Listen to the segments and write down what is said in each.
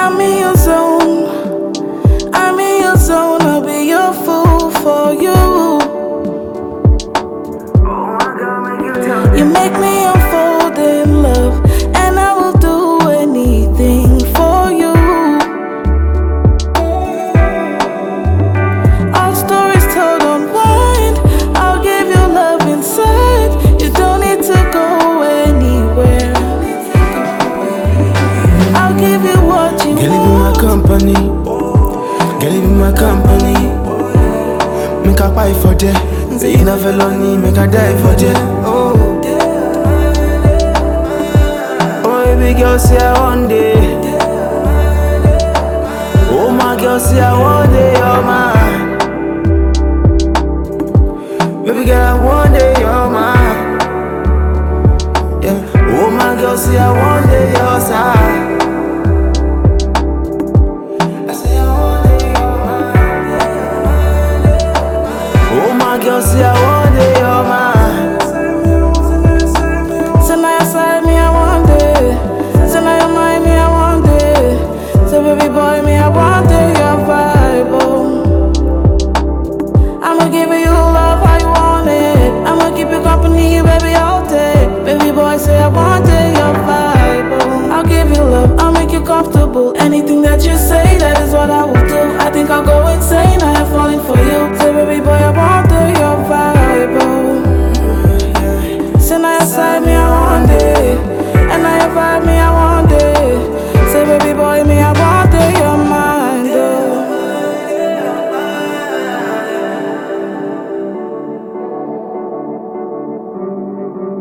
I'm in your zone. I'm in your zone. I'll be your fool for you. You make me unfold in love, and I will do anything for you. Our stories told unwind. I'll give you love inside. You don't need to go anywhere. I'll give you what you Girl, you be my want. company. Girl, you be my company. Make a pie for you. Say you never lonely, make a die for you. Oh, baby girl, say I one day. Oh, my girl, say I one day, you're mine. Baby girl, I one day, you're mine. Yeah. Oh, my girl, say I one day, your side. Girl, see I want day, you're mine. So now you side me, I want it. So now you mind me, I want it. So baby boy, me, I want it, your vibe, oh. I'ma give you love how you want it. I'ma keep you company, baby, all day. Baby boy, say I want it, your vibe, oh. I'll give you love, I'll make you comfortable. Anything that you say, that is what I will do. I think I'll go insane, I am falling for you. So baby boy, I want it, your vibe, oh. So now you side me, I want it. And now you vibe me, I want it. Say baby boy, me, I want it, your mind, oh.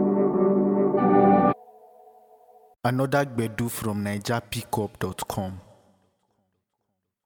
Another Gbedu from NigerPickup.com.